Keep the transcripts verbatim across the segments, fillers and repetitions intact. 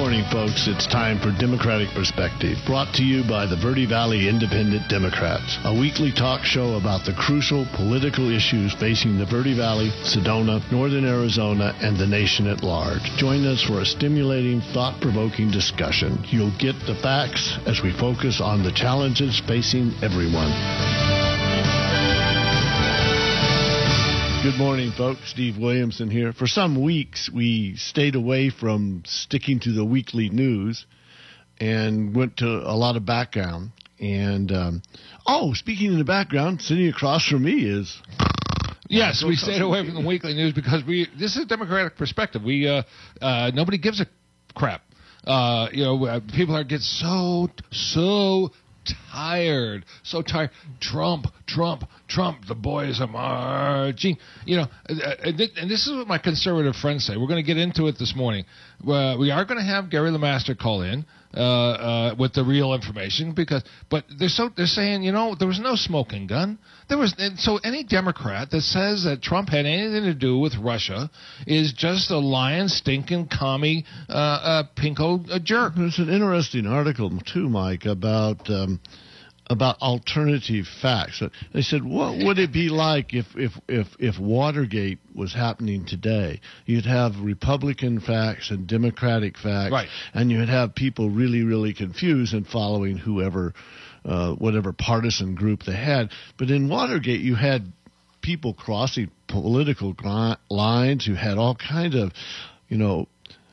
morning, folks. It's time for Democratic Perspective, brought to you by the Verde Valley Independent Democrats, a weekly talk show about the crucial political issues facing the Verde Valley, Sedona, Northern Arizona, and the nation at large. Join us for a stimulating, thought-provoking discussion. You'll get the facts as we focus on the challenges facing everyone. Good morning, folks. Steve Williamson here. For some weeks, we stayed away from sticking to the weekly news and went to a lot of background. And, um, oh, speaking in the background, sitting across from me is... Yes, we stayed away from the weekly news because we. This is a Democratic perspective. We uh, uh, nobody gives a crap. Uh, you know, uh, people are get so so tired, so tired. Trump, Trump, Trump. The boys are marching. You know, uh, and this is what my conservative friends say. We're going to get into it this morning. Uh, we are going to have Gary LeMaster call in. Uh, uh, with the real information, because but they're so they're saying, you know, there was no smoking gun. There was, and so any Democrat that says that Trump had anything to do with Russia is just a lying, stinking, commie, uh, uh, pinko uh, jerk. There's an interesting article too, Mike, about um, about alternative facts. They said, what would it be like if if if if Watergate was happening today? You'd have Republican facts and Democratic facts, right, and you'd have people really, really confused and following whoever, uh, whatever partisan group they had. But in Watergate, you had people crossing political lines. You had all kinds of, you know,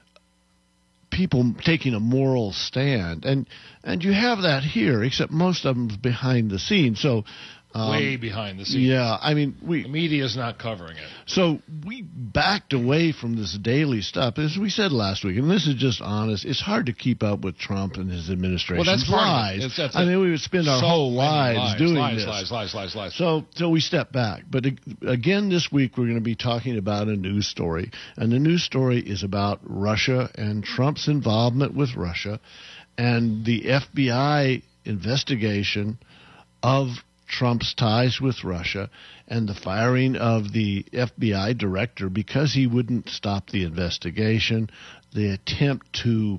people taking a moral stand, and and you have that here, except most of them's behind the scenes. So. Um, Way behind the scenes. Yeah, I mean, we the media's not covering it. So we backed away from this daily stuff, as we said last week, and this is just honest. It's hard to keep up with Trump and his administration. Well, that's lies. It's, that's I mean, we would spend our so whole lives lies, doing lies, this. Lies, lies, lies, lies. So, so we stepped back. But again, this week we're going to be talking about a news story, and the news story is about Russia and Trump's involvement with Russia, and the F B I investigation of Trump's ties with Russia and the firing of the F B I director because he wouldn't stop the investigation, the attempt to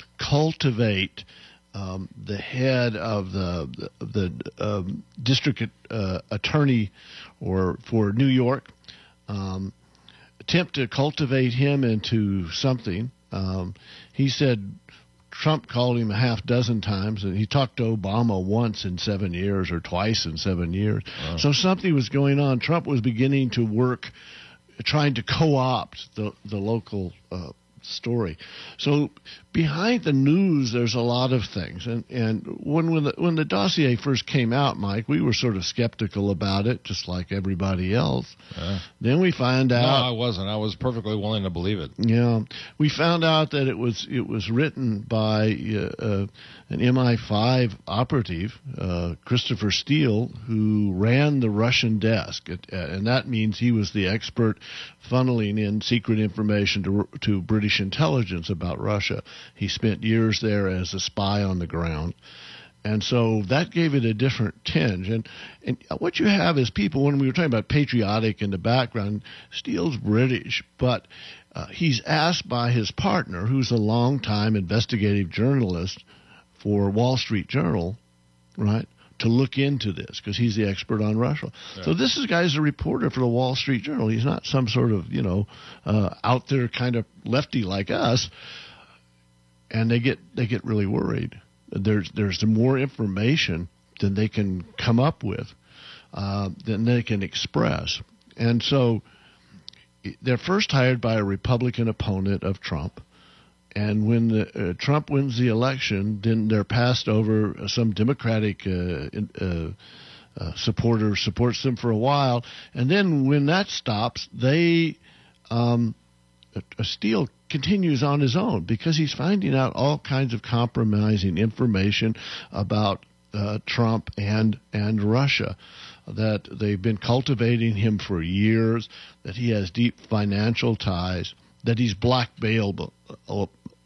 cultivate um, the head of the the, the um, district uh, attorney or for New York, um, attempt to cultivate him into something. Um, he said Trump called him a half dozen times, and he talked to Obama once in seven years or twice in seven years. Wow. So something was going on. Trump was beginning to work, trying to co-opt the, the local uh, story. So behind the news, there's a lot of things. And and when when the, when the dossier first came out, Mike, we were sort of skeptical about it, just like everybody else. Uh, then we find out. No, I wasn't. I was perfectly willing to believe it. Yeah, we found out that it was it was written by uh, uh, an M I five operative, uh, Christopher Steele, who ran the Russian desk, it, uh, and that means he was the expert funneling in secret information to to British intelligence about Russia. He spent years there as a spy on the ground. And so that gave it a different tinge. And, and what you have is people, when we were talking about patriotic in the background, Steele's British, but uh, he's asked by his partner, who's a longtime investigative journalist for Wall Street Journal, right, to look into this because he's the expert on Russia. Yeah. So this is guy's a reporter for the Wall Street Journal. He's not some sort of, you know, uh, out there kind of lefty like us. And they get they get really worried. There's there's more information than they can come up with, uh, than they can express. And so they're first hired by a Republican opponent of Trump. And when the, uh, Trump wins the election, then they're passed over. Some Democratic uh, uh, uh, supporter supports them for a while. And then when that stops, they um, uh, Steele continues on his own because he's finding out all kinds of compromising information about uh, Trump and and Russia, that they've been cultivating him for years, that he has deep financial ties, that he's blackmailable. Uh,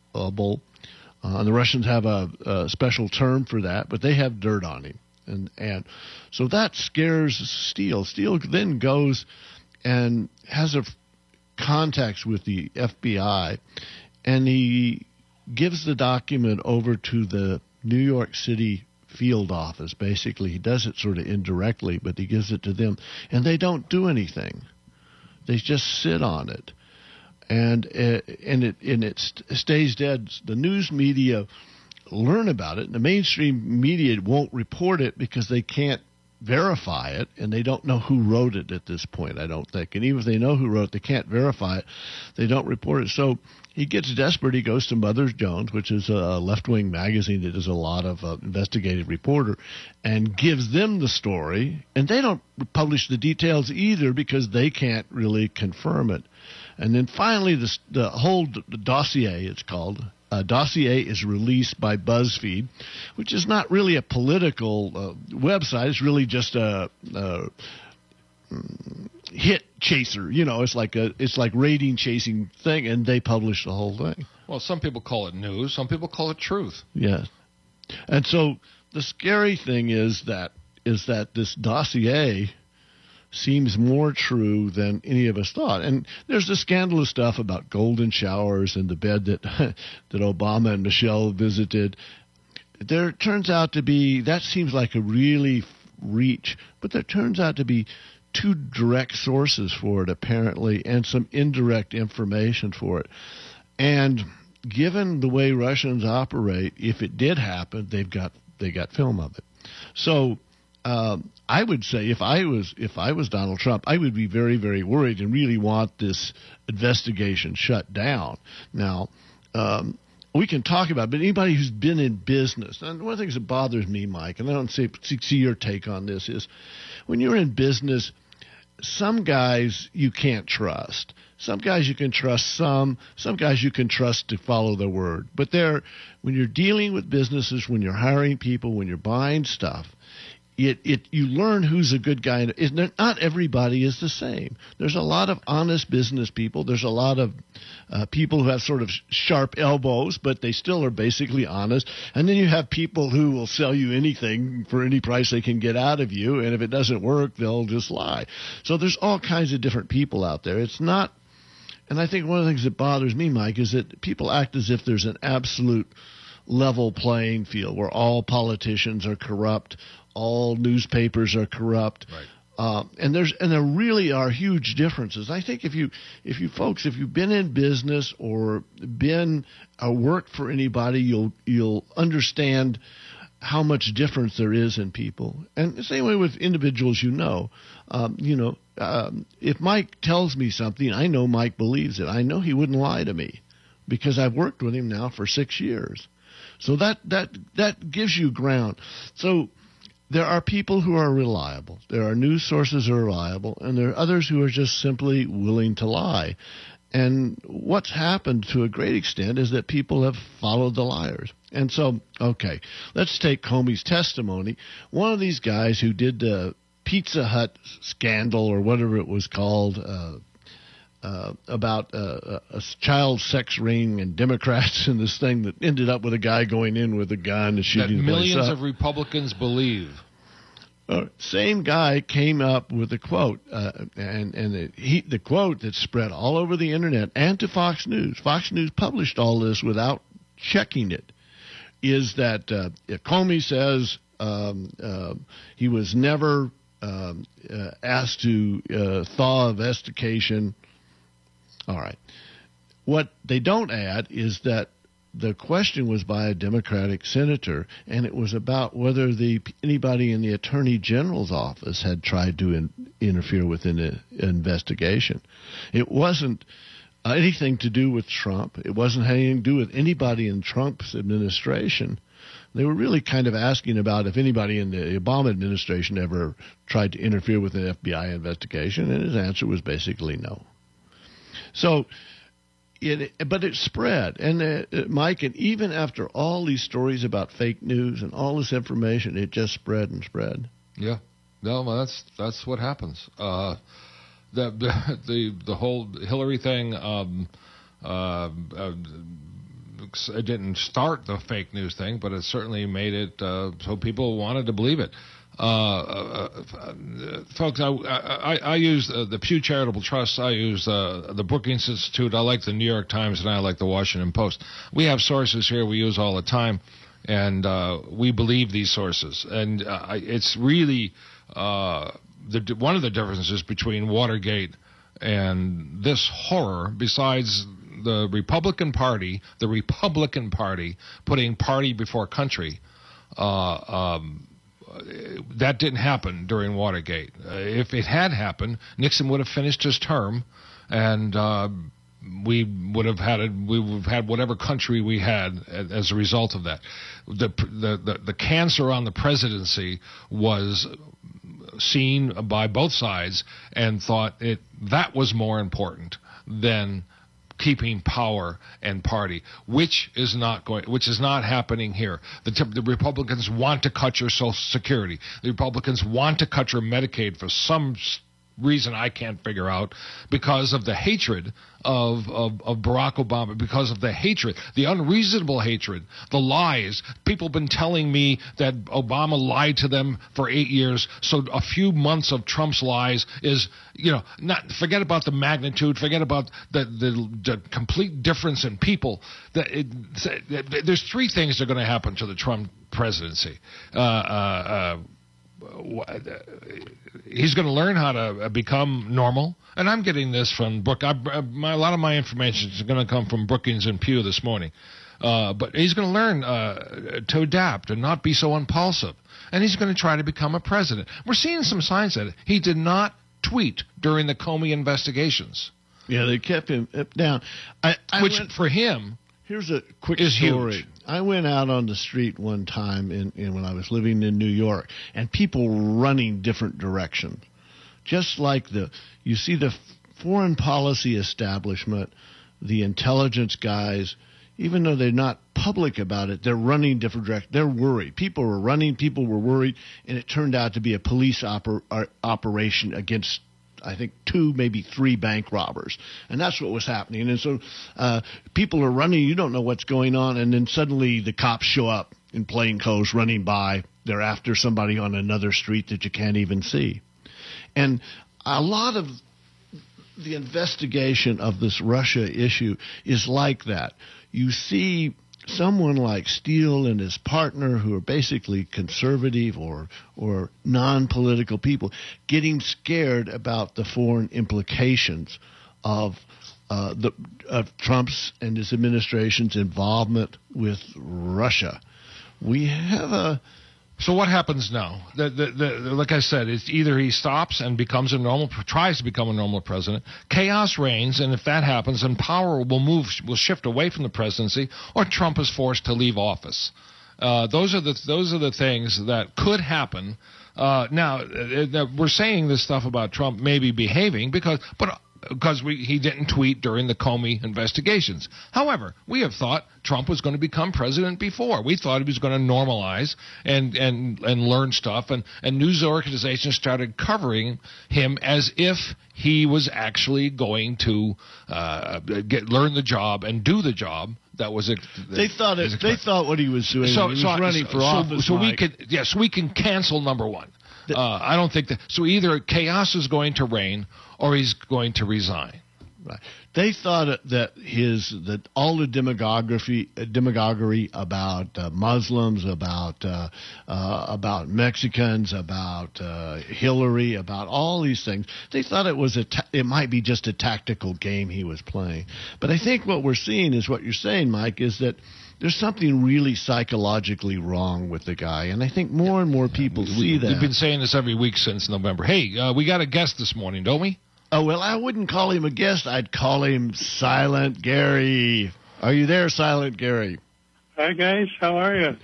and the Russians have a, a special term for that, but they have dirt on him. And and so that scares Steele. Steele then goes and has a contacts with the F B I, and he gives the document over to the New York City field office. Basically, he does it sort of indirectly, but he gives it to them, and they don't do anything. They just sit on it, and uh, and it and it st- stays dead. The news media learn about it, and the mainstream media won't report it because they can't verify it, and they don't know who wrote it at this point, I don't think. And even if they know who wrote it, they can't verify it. They don't report it. So he gets desperate. He goes to Mother Jones, which is a left-wing magazine that does a lot of uh, investigative reporter, and gives them the story. And they don't publish the details either because they can't really confirm it. And then finally, the, the whole d- dossier, it's called, Uh, dossier is released by BuzzFeed, which is not really a political uh, website. It's really just a, a hit chaser. You know, it's like a it's like rating chasing thing, and they publish the whole thing. Well, some people call it news. Some people call it truth. Yeah, and so the scary thing is that is that this dossier seems more true than any of us thought. And there's the scandalous stuff about golden showers and the bed that that Obama and Michelle visited. There turns out to be, that seems like a really reach, but there turns out to be two direct sources for it, apparently, and some indirect information for it. And given the way Russians operate, if it did happen, they've got they got film of it. So Um, I would say if I was if I was Donald Trump, I would be very, very worried and really want this investigation shut down. Now, um, we can talk about it, but anybody who's been in business, and one of the things that bothers me, Mike, and I don't see, see your take on this, is when you're in business, some guys you can't trust. Some guys you can trust some. Some guys you can trust to follow their word. But they're, when you're dealing with businesses, when you're hiring people, when you're buying stuff, It, it you learn who's a good guy. Not everybody is the same. There's a lot of honest business people. There's a lot of uh, people who have sort of sharp elbows, but they still are basically honest. And then you have people who will sell you anything for any price they can get out of you, and if it doesn't work, they'll just lie. So there's all kinds of different people out there. It's not, and I think one of the things that bothers me, Mike, is that people act as if there's an absolute level playing field where all politicians are corrupt, all newspapers are corrupt, right. uh, and there's and there really are huge differences. I think if you if you folks if you've been in business or been uh, worked for anybody, you'll you'll understand how much difference there is in people. And the same way with individuals, you know, um, you know, um, if Mike tells me something, I know Mike believes it. I know he wouldn't lie to me because I've worked with him now for six years. So that that that gives you ground. So there are people who are reliable. There are news sources who are reliable, and there are others who are just simply willing to lie. And what's happened to a great extent is that people have followed the liars. And so, okay, let's take Comey's testimony. One of these guys who did the Pizza Hut scandal or whatever it was called, uh, Uh, about uh, a child sex ring and Democrats and this thing that ended up with a guy going in with a gun and shooting that the place millions up. of Republicans believe. Uh, same guy came up with a quote, uh, and and it, he, the quote that spread all over the internet and to Fox News. Fox News published all this without checking it. Is that uh, Comey says um, uh, he was never um, uh, asked to uh, thaw investigation. All right. What they don't add is that the question was by a Democratic senator, and it was about whether the anybody in the Attorney General's office had tried to in, interfere with an investigation. It wasn't uh, anything to do with Trump. It wasn't anything to do with anybody in Trump's administration. They were really kind of asking about if anybody in the Obama administration ever tried to interfere with an F B I investigation, and his answer was basically no. So, it, but it spread, and uh, Mike, and even after all these stories about fake news and all this information, it just spread and spread. Yeah, no, that's that's what happens. Uh, the, the the the whole Hillary thing, um, uh, uh, it didn't start the fake news thing, but it certainly made it uh, so people wanted to believe it. Uh, uh, uh, folks, I, I, I use uh, the Pew Charitable Trust. I use uh, the Brookings Institute. I like the New York Times, and I like the Washington Post. We have sources here we use all the time, and uh, we believe these sources. And uh, it's really uh, the one of the differences between Watergate and this horror, besides the Republican Party, the Republican Party putting party before country. Uh, um, That didn't happen during Watergate. Uh, if it had happened, Nixon would have finished his term, and uh, we would have had a, we would have had whatever country we had as a result of that. The, the the the cancer on the presidency was seen by both sides and thought it that was more important than keeping power and party, which is not going, which is not happening here. The, the Republicans want to cut your Social Security. The Republicans want to cut your Medicaid for some reason I can't figure out, because of the hatred of, of, of Barack Obama, because of the hatred, the unreasonable hatred, the lies. People have been telling me that Obama lied to them for eight years, so a few months of Trump's lies is, you know, not forget about the magnitude, forget about the, the, the complete difference in people. That it, there's three things that are going to happen to the Trump presidency. Uh, uh, uh, He's going to learn how to become normal, and I'm getting this from Brook. I, my, a lot of my information is going to come from Brookings and Pew this morning, uh, but he's going to learn uh, to adapt and not be so impulsive, and he's going to try to become a president. We're seeing some signs that he did not tweet during the Comey investigations. Yeah, they kept him down. I, I Which, went, for him, here's a quick is story. huge. I went out on the street one time in, in when I was living in New York, and people running different directions. Just like the, you see the foreign policy establishment, the intelligence guys, even though they're not public about it, they're running different directions. They're worried. People were running, people were worried, and it turned out to be a police oper, uh, operation against, I think, two, maybe three bank robbers. And that's what was happening. And so uh, people are running. You don't know what's going on. And then suddenly the cops show up in plain clothes running by. They're after somebody on another street that you can't even see. And a lot of the investigation of this Russia issue is like that. You see someone like Steele and his partner, who are basically conservative or or non-political people, getting scared about the foreign implications of uh, the of Trump's and his administration's involvement with Russia. We have a So what happens now? The, the, the, like I said, it's either he stops and becomes a normal, tries to become a normal president. Chaos reigns, and if that happens, then power will move, will shift away from the presidency, or Trump is forced to leave office. Uh, those are the those are the things that could happen. Uh, now uh, we're saying this stuff about Trump maybe behaving because, but. Because we, he didn't tweet during the Comey investigations. However, we have thought Trump was going to become president before. We thought he was going to normalize and and, and learn stuff, and, and news organizations started covering him as if he was actually going to uh, get learn the job and do the job. That was a, they thought it. They thought what he was doing. So, he was so, running so, for so, office. So we Mike. could yes, we can cancel number one. Uh, I don't think that. So either chaos is going to reign, or he's going to resign. Right. They thought that his that all the demagoguery demagoguery about uh, Muslims, about uh, uh, about Mexicans, about uh, Hillary, about all these things. They thought it was a ta- it might be just a tactical game he was playing. But I think what we're seeing is what you're saying, Mike, is that there's something really psychologically wrong with the guy, and I think more and more people we, see that. We've been saying this every week since November. Hey, uh, we got a guest this morning, don't we? Oh, well, I wouldn't call him a guest. I'd call him Silent Gary. Are you there, Silent Gary? Hi, guys. How are you?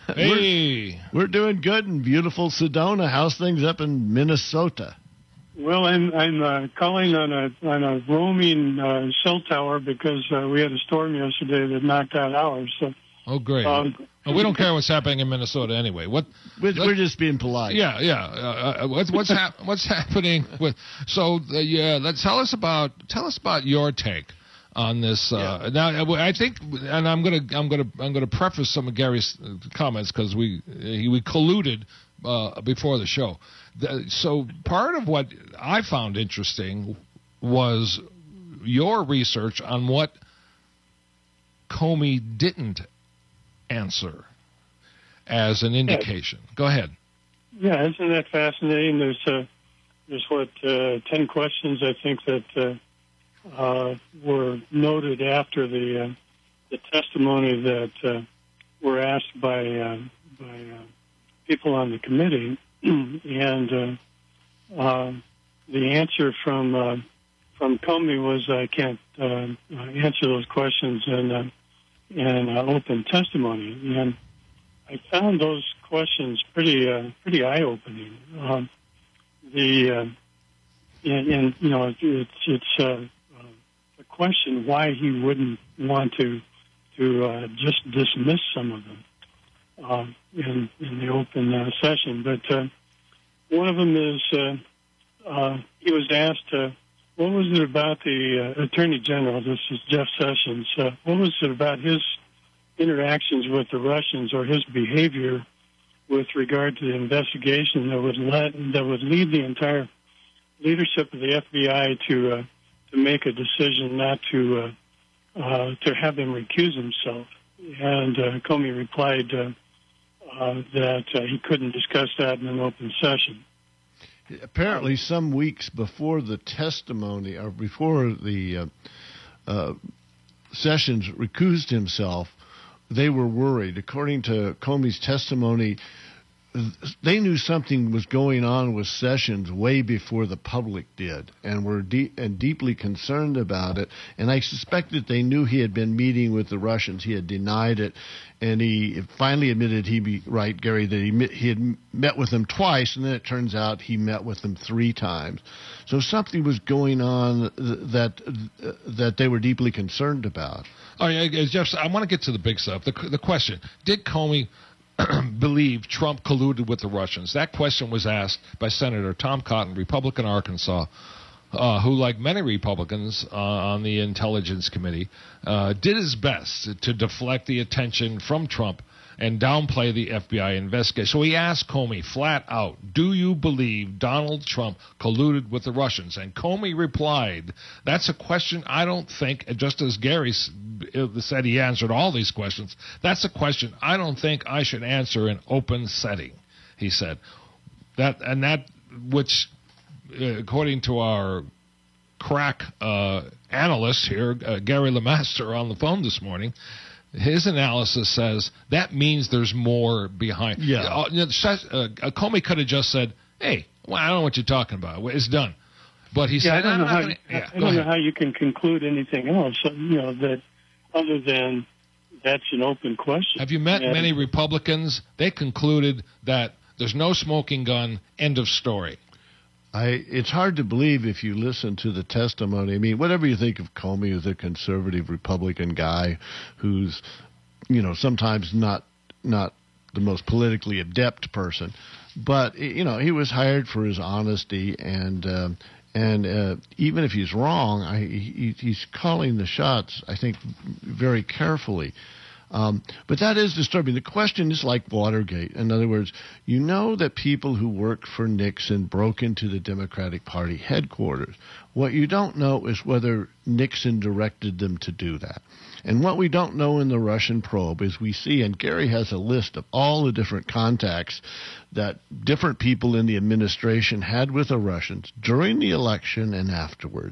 Hey. We're, we're doing good in beautiful Sedona. How's things up in Minnesota? Well, I'm I'm uh, calling on a on a roaming uh, cell tower because uh, we had a storm yesterday that knocked out ours. So, oh, great. Um, well, we don't care what's happening in Minnesota anyway. What? We're, we're just being polite. Yeah, yeah. Uh, uh, what's what's, hap- what's happening with? So, uh, yeah. Let's tell us about tell us about your take on this. Uh, yeah. Now, I think, and I'm gonna I'm gonna I'm gonna preface some of Gary's comments because we he, we colluded uh, before the show. The, so part of what I found interesting was your research on what Comey didn't answer as an indication. Yeah. Go ahead. Yeah, isn't that fascinating? There's uh, there's what uh, ten questions I think that uh, uh, were noted after the uh, the testimony that uh, were asked by uh, by uh, people on the committee, and uh, uh, the answer from uh, from Comey was I can't uh, answer those questions in uh, in uh, open testimony, and I found those questions pretty uh, pretty eye opening. Um, the uh, and, and you know it's it's uh, uh, a question why he wouldn't want to to uh, just dismiss some of them uh, in in the open uh, session. But uh, one of them is uh, uh, he was asked uh, what was it about the uh, Attorney General? This is Jeff Sessions. Uh, what was it about his interactions with the Russians or his behavior with regard to the investigation that would let that would lead the entire leadership of the F B I to uh, to make a decision not to uh, uh, to have him recuse himself? And uh, Comey replied uh, uh, that uh, he couldn't discuss that in an open session. Apparently, some weeks before the testimony or before the uh, uh, Sessions recused himself, they were worried. According to Comey's testimony, they knew something was going on with Sessions way before the public did, and were de- and deeply concerned about it. And I suspect that they knew he had been meeting with the Russians. He had denied it, and he finally admitted he'd be right, Gary, that he met, he had met with them twice, and then it turns out he met with them three times. So something was going on that that they were deeply concerned about. Oh, yeah, Jeff, I want to get to the big stuff. The, the question, did Comey believe Trump colluded with the Russians? That question was asked by Senator Tom Cotton, Republican Arkansas, uh, who, like many Republicans uh, on the Intelligence Committee, uh, did his best to deflect the attention from Trump and downplay the F B I investigation. So he asked Comey flat out, do you believe Donald Trump colluded with the Russians? And Comey replied, that's a question I don't think, just as Gary said he answered all these questions, that's a question I don't think I should answer in open setting, he said. That And that, which, according to our crack uh, analyst here, uh, Gary LeMaster on the phone this morning, his analysis says that means there's more behind. Yeah. Uh, uh, Comey could have just said, hey, well, I don't know what you're talking about. It's done. But he yeah, said, I don't, know how, gonna, yeah, I don't know how you can conclude anything else, you know, that other than that's an open question. Have you met and, many Republicans? They concluded that there's no smoking gun, end of story. I, it's hard to believe if you listen to the testimony. I mean, whatever you think of Comey as a conservative Republican guy who's, you know, sometimes not not the most politically adept person, but, you know, he was hired for his honesty, and uh, and uh, even if he's wrong, I, he, he's calling the shots, I think, very carefully. Um, but that is disturbing. The question is like Watergate. In other words, you know that people who worked for Nixon broke into the Democratic Party headquarters. What you don't know is whether Nixon directed them to do that. And what we don't know in the Russian probe is we see, and Gary has a list of all the different contacts that different people in the administration had with the Russians during the election and afterwards.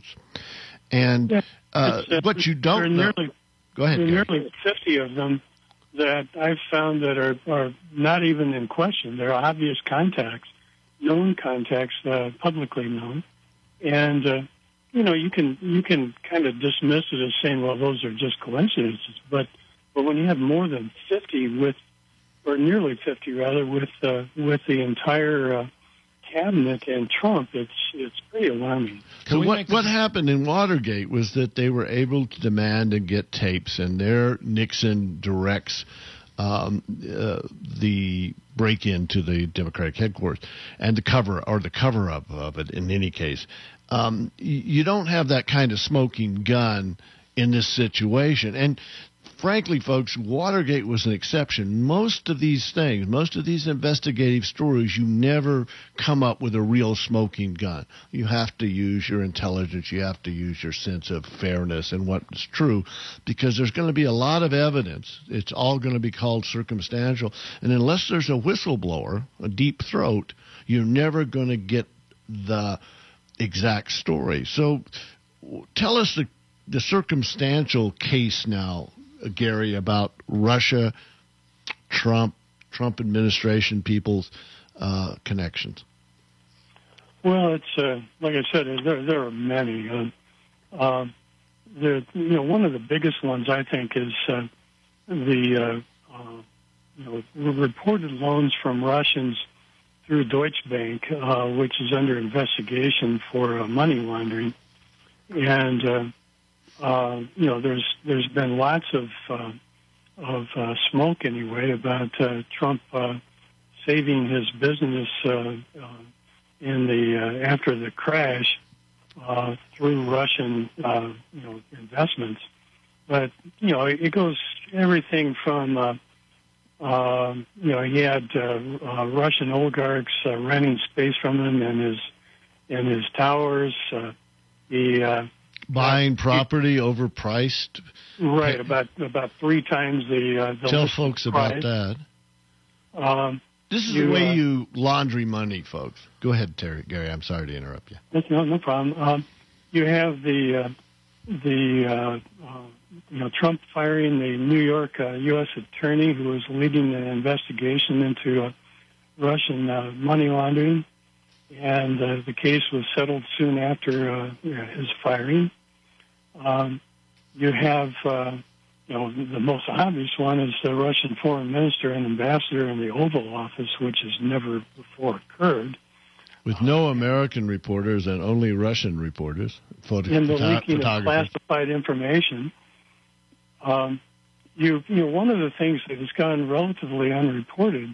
And uh, uh, what you don't know... Go ahead, there are nearly fifty of them that I've found that are, are not even in question. They're obvious contacts, known contacts, uh, publicly known. And, uh, you know, you can you can kind of dismiss it as saying, well, those are just coincidences. But but when you have more than fifty with, or nearly fifty rather, with uh, with the entire uh, cabinet and Trump, it's it's pretty alarming. So what what happened in Watergate was that they were able to demand and get tapes, and there Nixon directs um, uh, the break-in to the Democratic headquarters and the cover or the cover-up of it. In any case, um, you don't have that kind of smoking gun in this situation, and frankly, folks, Watergate was an exception. Most of these things, most of these investigative stories, you never come up with a real smoking gun. You have to use your intelligence. You have to use your sense of fairness and what's true, because there's going to be a lot of evidence. It's all going to be called circumstantial. And unless there's a whistleblower, a deep throat, you're never going to get the exact story. So tell us the, the circumstantial case now, Gary, about Russia, Trump, Trump administration people's uh, connections. Well, it's uh, like I said, there there are many. Uh, uh, the you know one of the biggest ones I think is uh, the uh, uh, you know reported loans from Russians through Deutsche Bank, uh, which is under investigation for uh, money laundering, and uh, uh, you know there's there's been lots of uh, of uh, smoke anyway about uh, Trump uh, saving his business uh, uh, in the uh, after the crash uh, through Russian uh, you know investments, but you know it goes everything from uh, uh, you know he had uh, uh, Russian oligarchs uh, renting space from him in his in his towers. Uh, he uh, Buying uh, property he, overpriced. Right, about about three times the. Uh, the Tell folks price. about that. Um, this is you, the way uh, you laundry money, folks. Go ahead, Terry. Gary, I'm sorry to interrupt you. That's no, no problem. Um, you have the uh, the uh, uh, you know Trump firing the New York uh, U S attorney who was leading an investigation into uh, Russian uh, money laundering, and uh, the case was settled soon after uh, his firing. Um, you have, uh, you know, the most obvious one is the Russian foreign minister and ambassador in the Oval Office, which has never before occurred. With no American reporters and only Russian reporters, photo- in the photo- leaking of classified information. Um, you, you know, one of the things that has gone relatively unreported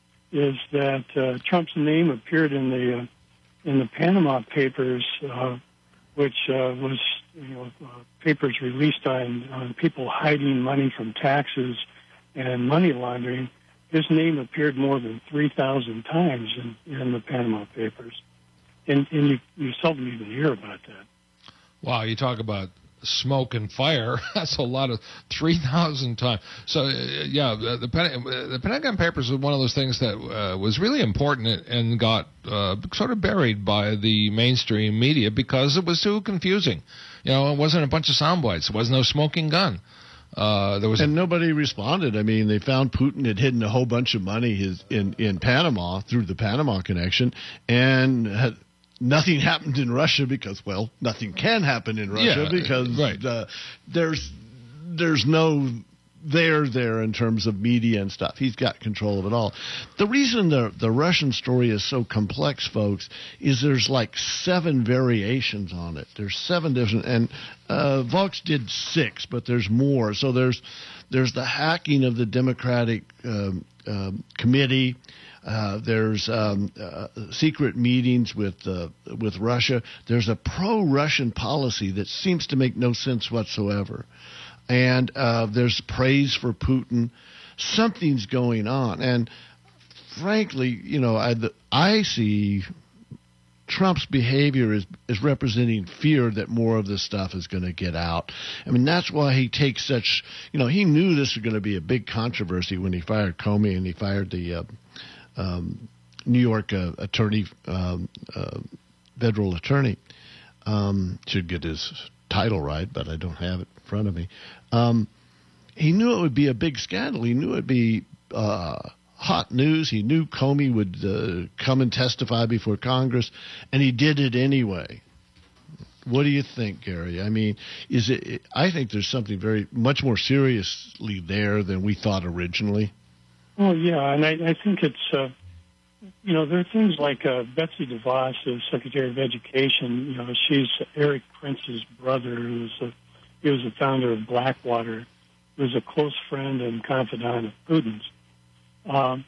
is that uh, Trump's name appeared in the uh, in the Panama Papers, uh, which uh, was you know uh, papers released on, on people hiding money from taxes and money laundering. His name appeared more than three thousand times in, in the Panama Papers, and, and you, you seldom even hear about that. Wow, you talk about smoke and fire. That's a lot of three thousand times. So, uh, yeah, the, the, Pen- the Pentagon Papers was one of those things that uh, was really important and got uh, sort of buried by the mainstream media because it was too confusing. You know, it wasn't a bunch of sound bites. It was no smoking gun. Uh, there was and a- nobody responded. I mean, they found Putin had hidden a whole bunch of money his, in, in Panama through the Panama connection, and had, nothing happened in Russia because, well, nothing can happen in Russia yeah, because right. uh, there's there's no there there in terms of media and stuff. He's got control of it all. The reason the the Russian story is so complex, folks, is there's like seven variations on it. There's seven different, and uh, Vox did six, but there's more. So there's there's the hacking of the Democratic um, um, committee. Uh, there's um, uh, secret meetings with uh, with Russia. There's a pro-Russian policy that seems to make no sense whatsoever. And uh, there's praise for Putin. Something's going on. And frankly, you know, I, the, I see Trump's behavior as, as representing fear that more of this stuff is going to get out. I mean, that's why he takes such, you know, he knew this was going to be a big controversy when he fired Comey and he fired the uh, um, New York uh, attorney, um, uh, federal attorney. Um, should get his title right, but I don't have it in front of me. Um, he knew it would be a big scandal. He knew it would be uh, hot news. He knew Comey would uh, come and testify before Congress, and he did it anyway. What do you think, Gary? I mean, is it? I think there's something very much more seriously there than we thought originally. Oh yeah, and I, I think it's uh, you know there are things like uh, Betsy DeVos, the Secretary of Education. You know, she's Eric Prince's brother, who's a he was the founder of Blackwater, who was a close friend and confidant of Putin's. Um,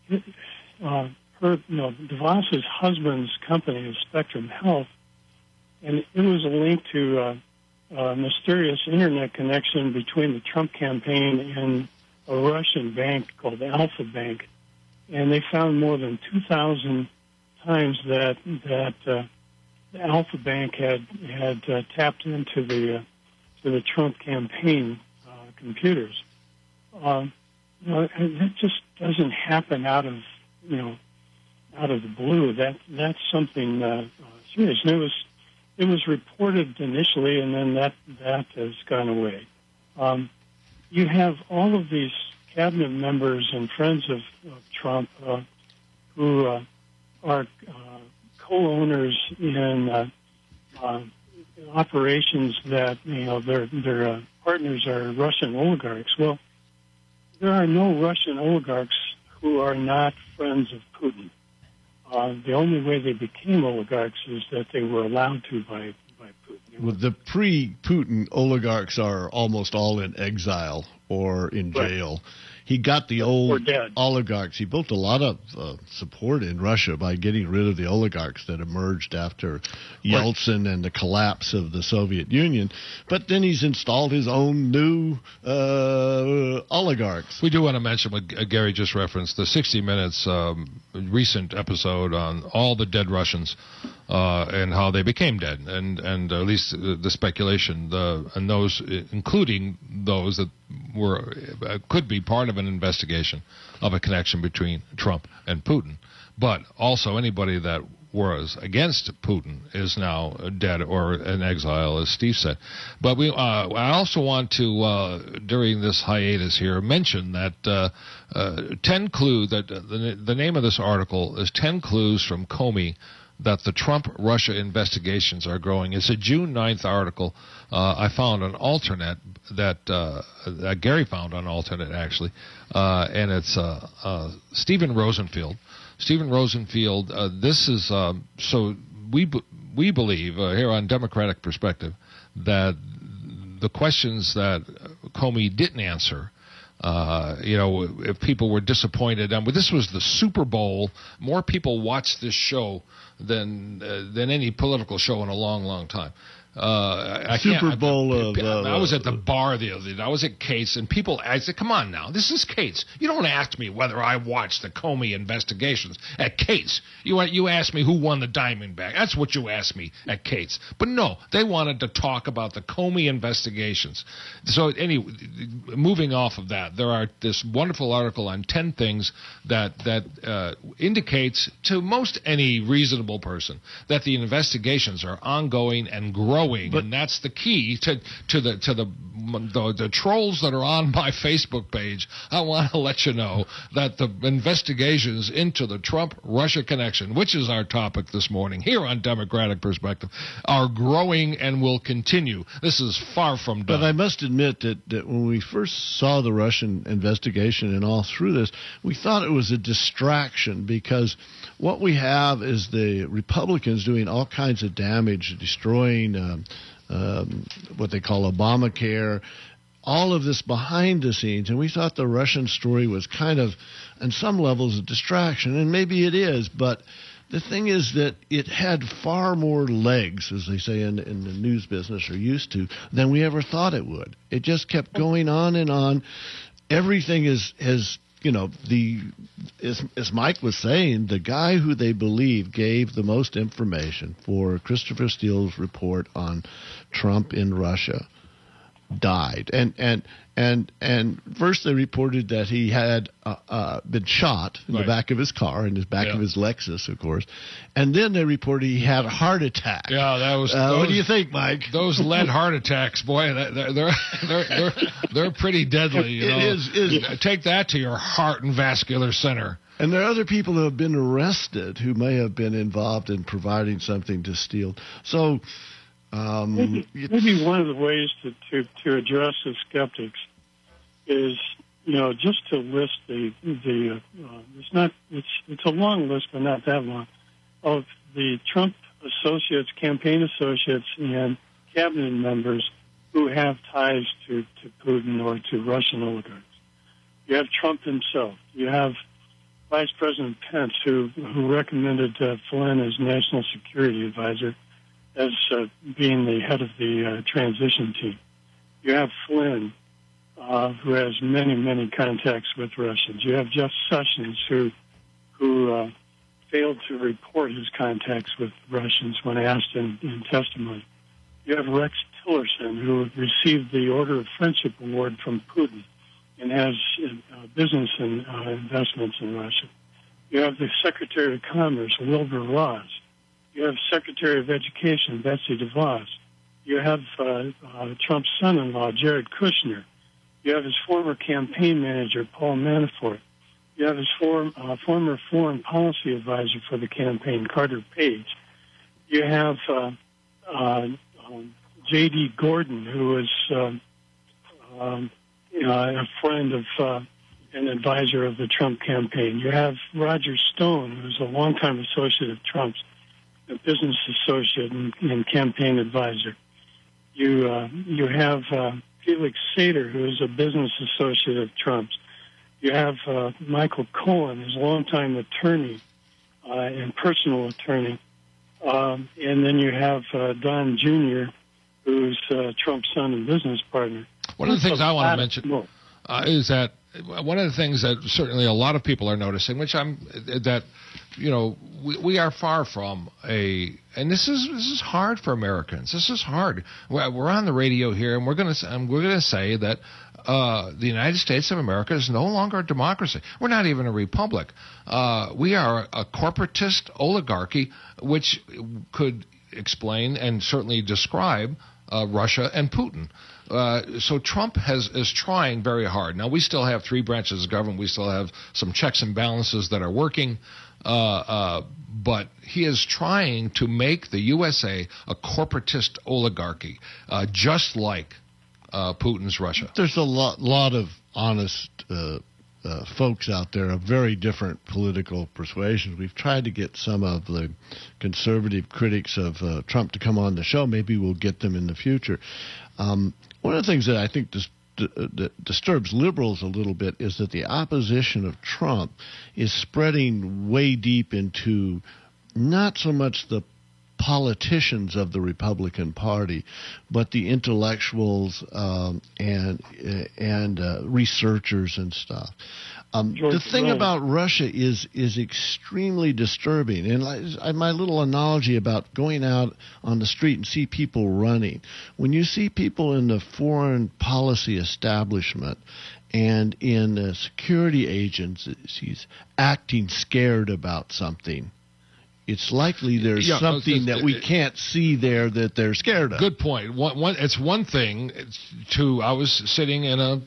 uh, her, you know, DeVos's husband's company is Spectrum Health, and it was a link to uh, a mysterious internet connection between the Trump campaign and a Russian bank called Alpha Bank, and they found more than two thousand times that that uh, the Alpha Bank had had uh, tapped into the uh, to the Trump campaign uh, computers. Uh, you know, and that just doesn't happen out of you know out of the blue. That that's something uh, uh, serious. And it was it was reported initially, and then that that has gone away. Um, you have all of these cabinet members and friends of, of Trump uh, who uh, are uh, co-owners in uh, uh, operations that you know their their uh, partners are Russian oligarchs. Well, there are no Russian oligarchs who are not friends of Putin. Uh, the only way they became oligarchs is that they were allowed to by, by Putin. Well, the pre-Putin oligarchs are almost all in exile or in jail. Right. He got the old oligarchs. He built a lot of uh, support in Russia by getting rid of the oligarchs that emerged after Yeltsin and the collapse of the Soviet Union. But then he's installed his own new uh, oligarchs. We do want to mention what Gary just referenced, the sixty minutes um, recent episode on all the dead Russians uh, and how they became dead, and, and at least the speculation, the, and those, including those that were uh, could be part of an investigation of a connection between Trump and Putin. But also anybody that was against Putin is now dead or in exile, as Steve said. But we, uh, I also want to, uh, during this hiatus here, mention that uh, uh, ten clues, that the, the name of this article is ten clues from Comey that the Trump-Russia investigations are growing. It's a June ninth article. Uh, I found an alternate that, uh, that Gary found on alternate, actually, uh, and it's uh, uh, Stephen Rosenfield. Stephen Rosenfield, uh, this is, um, so we, b- we believe uh, here on Democratic Perspective that the questions that Comey didn't answer, Uh, you know, if people were disappointed, um, but this was the Super Bowl. More people watched this show than uh, than any political show in a long, long time. Uh, I Super Bowl I, of. I, I was uh, at the bar the other day. I was at Kate's, and people. I said, "Come on now, this is Kate's. You don't ask me whether I watched the Comey investigations at Kate's. You you asked me who won the Diamondback. That's what you asked me at Kate's. But no, they wanted to talk about the Comey investigations. So anyway, moving off of that, there are this wonderful article on ten things that that uh, indicates to most any reasonable person that the investigations are ongoing and growing. But, and that's the key to to the to the, the the trolls that are on my Facebook page. I want to let you know that the investigations into the Trump-Russia connection, which is our topic this morning here on Democratic Perspective, are growing and will continue. This is far from done. But I must admit that, that when we first saw the Russian investigation and all through this, we thought it was a distraction, because what we have is the Republicans doing all kinds of damage, destroying um, um, what they call Obamacare, all of this behind the scenes. And we thought the Russian story was kind of, on some levels, a distraction, and maybe it is, but the thing is that it had far more legs, as they say in, in the news business, or used to, than we ever thought it would. It just kept going on and on. Everything is has you know, the as, as Mike was saying, the guy who they believe gave the most information for Christopher Steele's report on Trump in Russia died. And and and and first they reported that he had uh, uh, been shot in right. the back of his car, in the back yeah. of his Lexus, of course. And then they reported he had a heart attack. Yeah, that was. Uh, those, what do you think, Mike? Those lead heart attacks, boy, they're they're they're they're, they're pretty deadly. You know? It is, is. Take that to your heart and vascular center. And there are other people who have been arrested who may have been involved in providing something to Steele. So. Um, maybe, maybe one of the ways to, to, to address the skeptics is, you know, just to list the the uh, it's not it's it's a long list, but not that long, of the Trump associates, campaign associates, and cabinet members who have ties to, to Putin or to Russian oligarchs. You have Trump himself. You have Vice President Pence, who who recommended uh, Flynn as national security advisor. as uh, being the head of the uh, transition team. You have Flynn, uh, who has many, many contacts with Russians. You have Jeff Sessions, who who uh, failed to report his contacts with Russians when asked in, in testimony. You have Rex Tillerson, who received the Order of Friendship Award from Putin and has uh, business and uh, investments in Russia. You have the Secretary of Commerce, Wilbur Ross. You have Secretary of Education, Betsy DeVos. You have uh, uh, Trump's son-in-law, Jared Kushner. You have his former campaign manager, Paul Manafort. You have his form, uh, former foreign policy advisor for the campaign, Carter Page. You have uh, uh, um, J D. Gordon, who is uh, um, you know, a friend of uh, an advisor of the Trump campaign. You have Roger Stone, who's a longtime associate of Trump's, a business associate and, and campaign advisor. You uh, you have uh, Felix Sater, who is a business associate of Trump's. You have uh, Michael Cohen, who's a longtime attorney uh, and personal attorney. Um, and then you have uh, Don Junior, who's uh, Trump's son and business partner. One of the things I want to mention uh, is that one of the things that certainly a lot of people are noticing, which I'm that you know we, we are far from a, and this is this is hard for Americans. This is hard. We're, we're on the radio here, and we're going to we're going to say that uh, the United States of America is no longer a democracy. We're not even a republic. Uh, we are a corporatist oligarchy, which could explain and certainly describe uh, Russia and Putin. Uh, so Trump has is trying very hard. Now, we still have three branches of government. We still have some checks and balances that are working. Uh, uh, but he is trying to make the U S A a corporatist oligarchy, uh, just like uh, Putin's Russia. There's a lot, lot of honest uh, uh, folks out there of very different political persuasions. We've tried to get some of the conservative critics of uh, Trump to come on the show. Maybe we'll get them in the future. Um, one of the things that I think dis- d- that disturbs liberals a little bit is that the opposition of Trump is spreading way deep into not so much the politicians of the Republican Party, but the intellectuals um, and and uh, researchers and stuff. Um, the thing right. about Russia is is extremely disturbing. And like, my little analogy about going out on the street and see people running. When you see people in the foreign policy establishment and in uh, security agencies acting scared about something, it's likely there's yeah, something that we can't see there that they're scared of. Good point. One, one, it's one thing to, I was sitting in a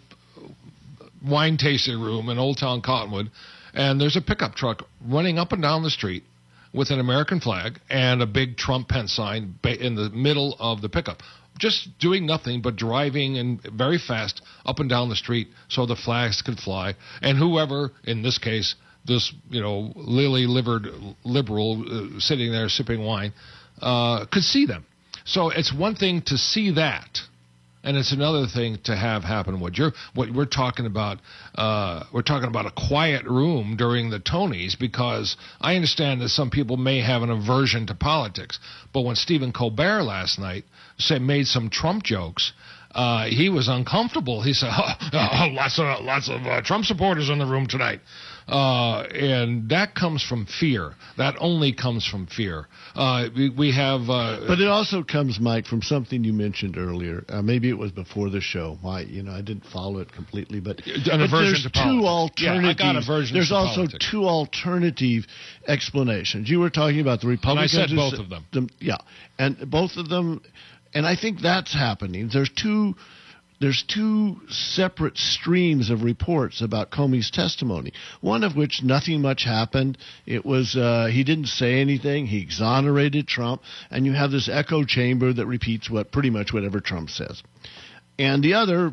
wine tasting room in Old Town Cottonwood, and there's a pickup truck running up and down the street with an American flag and a big Trump pen sign in the middle of the pickup. Just doing nothing but driving and very fast up and down the street so the flags could fly. And whoever, in this case, this, you know, lily-livered liberal uh, sitting there sipping wine, uh, could see them. So it's one thing to see that, and it's another thing to have happen. What you're, what we're talking about, uh, we're talking about a quiet room during the Tonys, because I understand that some people may have an aversion to politics. But when Stephen Colbert last night said made some Trump jokes, Uh, he was uncomfortable. He said, oh, oh, lots of lots of uh, Trump supporters in the room tonight. Uh, and that comes from fear. That only comes from fear. Uh, we, we have... Uh, but it also comes, Mike, from something you mentioned earlier. Uh, maybe it was before the show. Why, you know, I didn't follow it completely. But, an but aversion there's to two politics. alternatives. Yeah, I got aversion there's to also politics. two alternative explanations. You were talking about the Republicans. And I said both of them. them. Yeah, and both of them... And I think that's happening. There's two, there's two separate streams of reports about Comey's testimony. One of which nothing much happened. It was uh, he didn't say anything. He exonerated Trump, and you have this echo chamber that repeats what pretty much whatever Trump says. And the other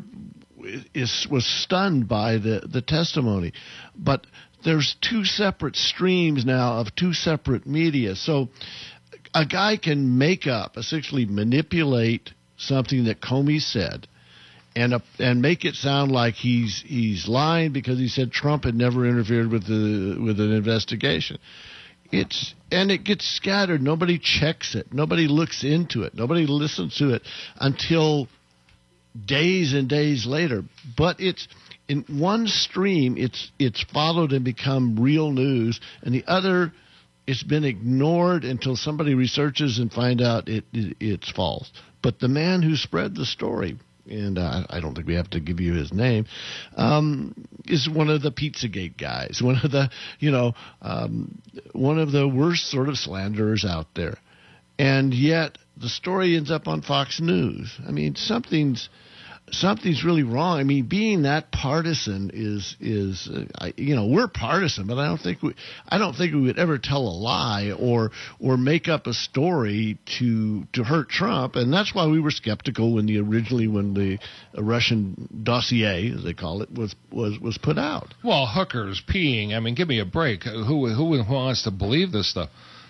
is was stunned by the the testimony, but there's two separate streams now of two separate media. So a guy can make up, essentially manipulate something that Comey said, and uh, and make it sound like he's he's lying because he said Trump had never interfered with the with an investigation. It's and it gets scattered. Nobody checks it. Nobody looks into it. Nobody listens to it until days and days later. But it's in one stream. It's it's followed and become real news, and the other, it's been ignored until somebody researches and find out it, it it's false. But the man who spread the story, and uh, I don't think we have to give you his name, um, is one of the Pizzagate guys, one of the, you know, um, one of the worst sort of slanderers out there. And yet the story ends up on Fox News. I mean, something's something's really wrong. I mean, being that partisan is is uh, I, you know, we're partisan, but I don't think we I don't think we would ever tell a lie or or make up a story to to hurt Trump. And that's why we were skeptical when the originally when the Russian dossier, as they call it, was was was put out. Well, hookers peeing. I mean, give me a break. Who who wants to believe this stuff?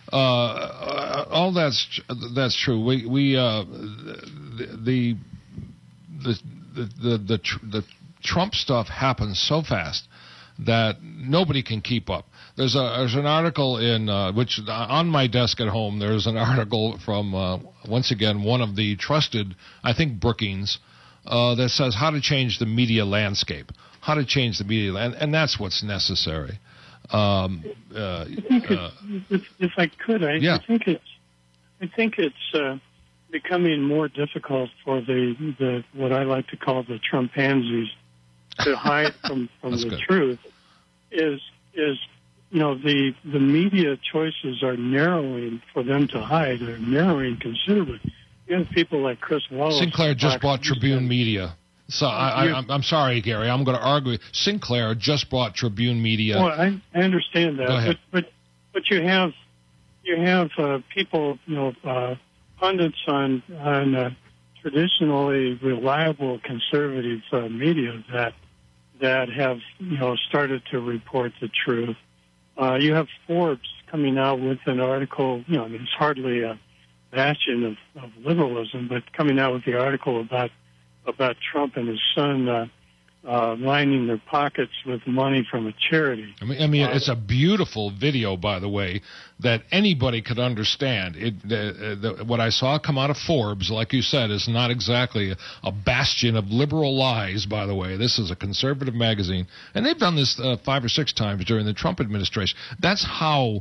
Uh, all that's that's true. We we uh, the. the The the the the, tr- the Trump stuff happens so fast that nobody can keep up. There's a there's an article in uh, which on my desk at home. There's an article from uh, once again one of the trusted, I think Brookings, uh, that says how to change the media landscape, how to change the media land, and that's what's necessary. Um, uh, I think uh, if, if I could, I, yeah. I think it's I think it's. Uh, becoming more difficult for the, the what I like to call the Trumpansies to hide from, from the good. truth is is you know the the media choices are narrowing for them to hide. They're narrowing considerably. You have people like Chris Wallace. Sinclair just bought Tribune Media. So I, I, I'm, I'm sorry, Gary. I'm going to argue. Sinclair just bought Tribune Media. Well, I, I understand that, Go ahead. but but but you have you have uh, people you know. Uh, pundits on on uh, traditionally reliable conservative uh, media that that have you know started to report the truth. Uh, you have Forbes coming out with an article. You know, it's hardly a bastion of, of liberalism, but coming out with the article about about Trump and his son uh, uh, lining their pockets with money from a charity. I mean, I mean, it's a beautiful video, by the way, that anybody could understand. It, the, the, what I saw come out of Forbes, like you said, is not exactly a, a bastion of liberal lies, by the way. This is a conservative magazine, and they've done this uh, five or six times during the Trump administration. That's how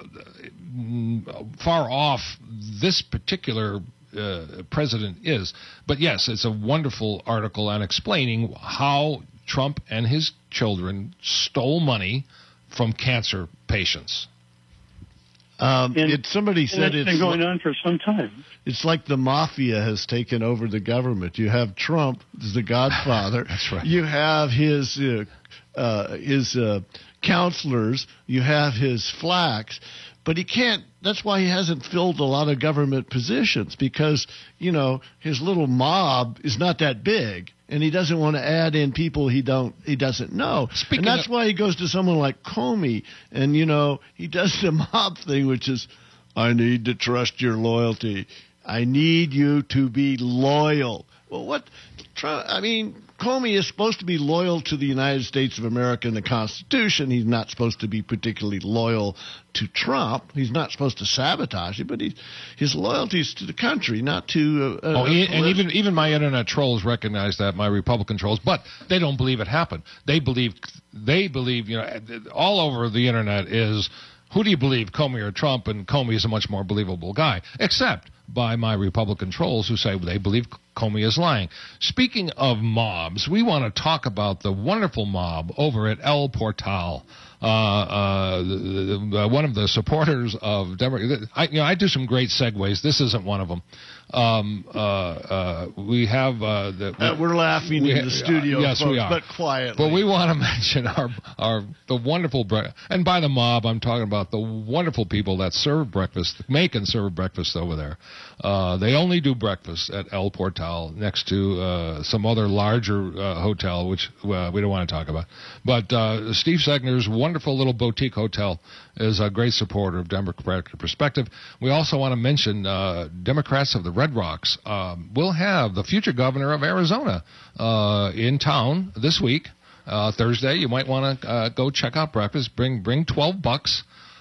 uh, far off this particular Uh, president is. But yes, it's a wonderful article on explaining how Trump and his children stole money from cancer patients. Um, and, it, somebody and said it's it's been going li- on for some time. It's like the mafia has taken over the government. You have Trump, as the godfather. That's right. You have his uh, uh, his uh, counselors. You have his flacks. But he can't, that's why he hasn't filled a lot of government positions, because, you know, his little mob is not that big, and he doesn't want to add in people he don't he doesn't know. Speaking and that's of- why he goes to someone like Comey, and, you know, he does the mob thing, which is, I need to trust your loyalty. I need you to be loyal. Well, what, I mean, Comey is supposed to be loyal to the United States of America and the Constitution. He's not supposed to be particularly loyal to Trump. He's not supposed to sabotage it, but he, his loyalty is to the country, not to... Uh, Oh, uh, and even even my internet trolls recognize that, my Republican trolls, but they don't believe it happened. They believe, they believe, you know, all over the internet is, who do you believe, Comey or Trump? And Comey is a much more believable guy, except by my Republican trolls who say they believe Comey is lying. Speaking of mobs, we want to talk about the wonderful mob over at El Portal. Uh, uh, the, the, one of the supporters of Democrats. I, you know, I do some great segues. This isn't one of them. Um, uh, uh, we have uh, the, Uh, we're laughing we, in the studio, uh, yes, folks, we are. but quietly. But we want to mention our our the wonderful breakfast. And by the mob, I'm talking about the wonderful people that serve breakfast, make and serve breakfast over there. Uh, they only do breakfast at El Portal next to uh, some other larger uh, hotel, which uh, we don't want to talk about. But uh, Steve Segner's wonderful little boutique hotel is a great supporter of Democratic Perspective. We also want to mention uh, Democrats of the Red Rocks um, will have the future governor of Arizona uh, in town this week, uh, Thursday. You might want to uh, go check out breakfast. Bring bring twelve bucks.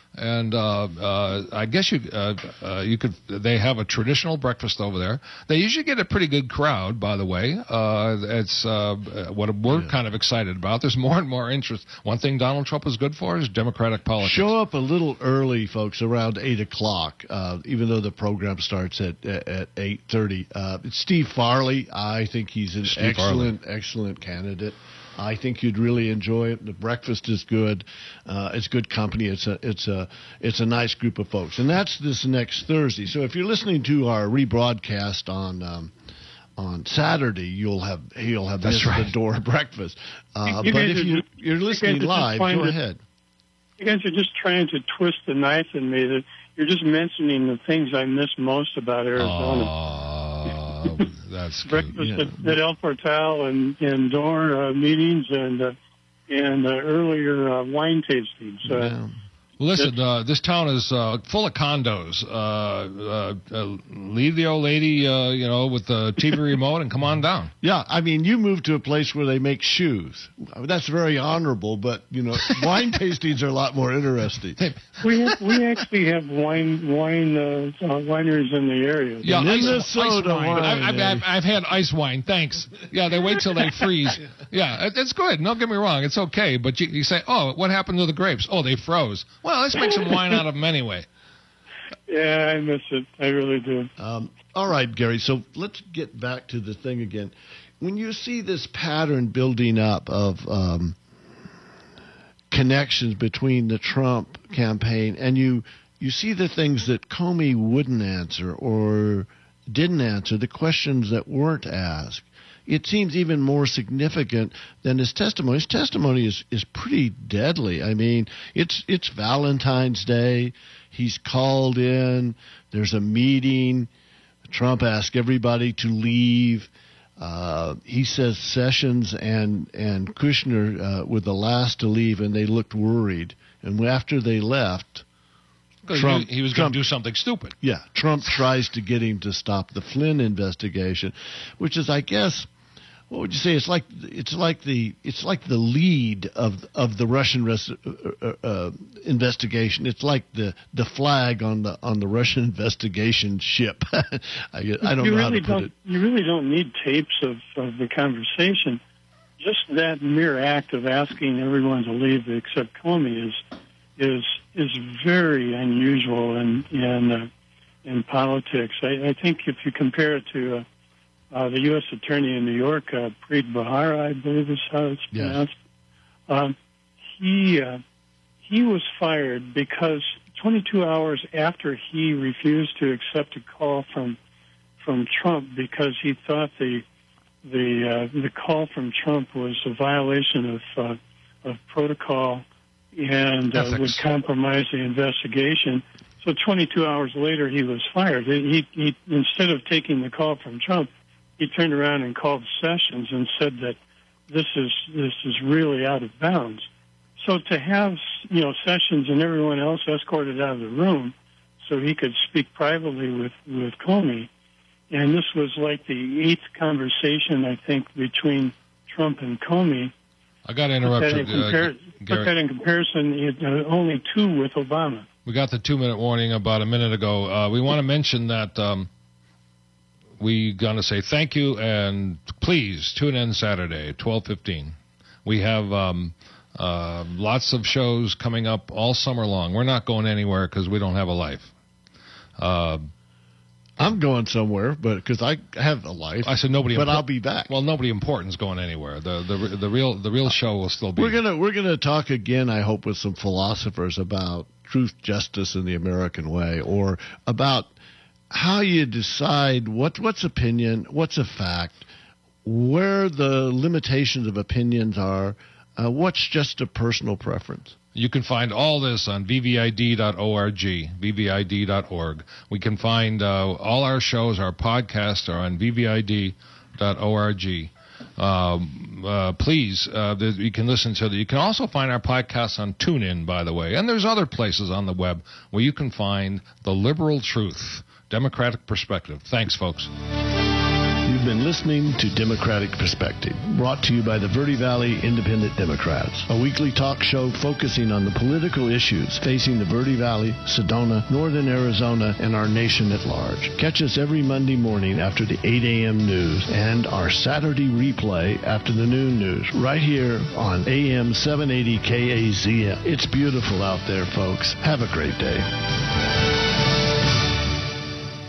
And uh, uh, I guess you uh, uh, you could. They have a traditional breakfast over there. They usually get a pretty good crowd, by the way. Uh, it's uh, what we're yeah. kind of excited about. There's more and more interest. One thing Donald Trump is good for is Democratic politics. Show up a little early, folks, around eight o'clock. Uh, even though the program starts at at eight thirty. Uh, it's Steve Farley. I think he's an Steve excellent, Farley. excellent candidate. I think you'd really enjoy it. The breakfast is good. Uh, it's good company. It's a it's a it's a nice group of folks, and that's this next Thursday. So if you're listening to our rebroadcast on um, on Saturday, you'll have you'll have that's missed right. the door breakfast. Uh, you but if are you, just, you're listening you live, go to, ahead. You guys are just trying to twist the knife in me. That you're just mentioning the things I miss most about Arizona. Oh, that's good. Breakfast Yeah. at, at El Portal and, and door uh, meetings and uh, and uh, earlier uh, wine tastings. Uh, Yeah. Listen, uh, this town is uh, full of condos. Uh, uh, uh, leave the old lady, uh, you know, with the T V remote and come on down. Yeah, I mean, you moved to a place where they make shoes. I mean, that's very honorable, but, you know, wine tastings are a lot more interesting. we have, we actually have wine wine uh, uh, wineries in the area. Yeah, ice, Minnesota ice wine. wine, I've, I've, I've, I've had ice wine, thanks. Yeah, they wait till they freeze. Yeah, it, it's good. Don't get me wrong. It's okay. But you, you say, oh, what happened to the grapes? Oh, they froze. Well, let's make some wine out of them anyway. Yeah, I miss it. I really do. Um, all right, Gary, so let's get back to the thing again. When you see this pattern building up of um, connections between the Trump campaign and you, you see the things that Comey wouldn't answer or didn't answer, the questions that weren't asked, it seems even more significant than his testimony. His testimony is, is pretty deadly. I mean, it's it's Valentine's Day. He's called in. There's a meeting. Trump asked everybody to leave. Uh, he says Sessions and, and Kushner uh, were the last to leave, and they looked worried. And after they left, Trump, he was going to do something stupid. Yeah, Trump tries to get him to stop the Flynn investigation, which is, I guess, what would you say? It's like it's like the it's like the lead of of the Russian res, uh, uh, investigation. It's like the, the flag on the on the Russian investigation ship. I, I don't you know really how to put don't, it. You really don't need tapes of, of the conversation. Just that mere act of asking everyone to leave except Comey is is is very unusual in in uh, in politics. I, I think if you compare it to uh, uh, the U S Attorney in New York, uh, Preet Bharara, I believe is how it's Yes. pronounced, um, he uh, he was fired because twenty-two hours after he refused to accept a call from from Trump because he thought the the uh, the call from Trump was a violation of uh, of protocol and uh, would compromise the investigation. So twenty-two hours later, he was fired. He, he instead of taking the call from Trump, he turned around and called Sessions and said that this is this is really out of bounds. So to have you know Sessions and everyone else escorted out of the room so he could speak privately with with Comey, and this was like the eighth conversation I think between Trump and Comey. I got to interrupt Put that, you, uh, compar- put that in comparison, it, uh, only two with Obama. We got the two-minute warning about a minute ago. Uh, we want to mention that um, we're going to say thank you, and please tune in Saturday, twelve fifteen. We have um, uh, lots of shows coming up all summer long. We're not going anywhere because we don't have a life. Uh, I'm going somewhere, but because I have a life. I said nobody, but impo- I'll be back. Well, nobody important's going anywhere. The the the real the real show will still be. We're gonna we're gonna talk again. I hope with some philosophers about truth, justice, and the American way, or about how you decide what what's opinion, what's a fact, where the limitations of opinions are, uh, what's just a personal preference. You can find all this on v v i d dot org, v v i d dot org. We can find uh, all our shows, our podcasts are on v v i d dot org. Um, uh, please, uh, the, you can listen to that. You can also find our podcasts on TuneIn, by the way. And there's other places on the web where you can find the liberal truth, democratic perspective. Thanks, folks. You've been listening to Democratic Perspective, brought to you by the Verde Valley Independent Democrats, a weekly talk show focusing on the political issues facing the Verde Valley, Sedona, Northern Arizona, and our nation at large. Catch us every Monday morning after the eight a.m. news and our Saturday replay after the noon news, right here on A M seven eighty K A Z M. It's beautiful out there, folks. Have a great day.